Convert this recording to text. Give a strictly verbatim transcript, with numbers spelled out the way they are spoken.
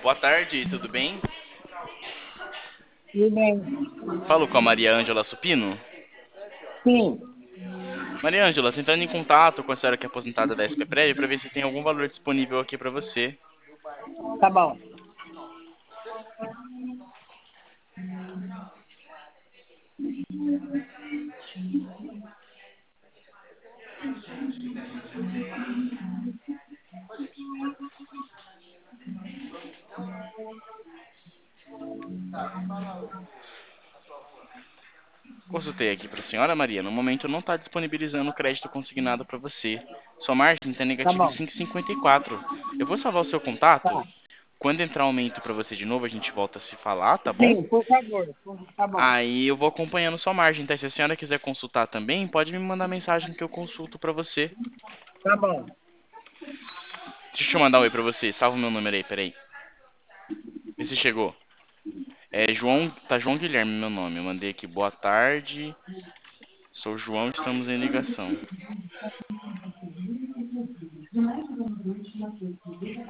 Boa tarde, tudo bem? E nem, Falo com a Maria Ângela Supino. sim, Maria Ângela, tentando em contato com a senhora que é aposentada da S P Prévio para ver se tem algum valor disponível aqui para você. tá bom. Consultei aqui para a senhora, Maria. No momento não está disponibilizando o crédito consignado para você. Sua margem está Tá negativa em bom. cinco vírgula cinquenta e quatro. Eu vou salvar o seu contato. Tá. Quando entrar aumento para você de novo, a gente volta a se falar, tá bom? Sim, por favor. Tá bom. Aí eu vou acompanhando sua margem, tá? Se a senhora quiser consultar também, pode me mandar mensagem que eu consulto para você. Tá bom. Deixa eu mandar um oi para você. Salva o meu número aí, peraí. Vê se chegou. É João, tá João Guilherme meu nome. Eu mandei aqui, boa tarde. Sou João, estamos em ligação.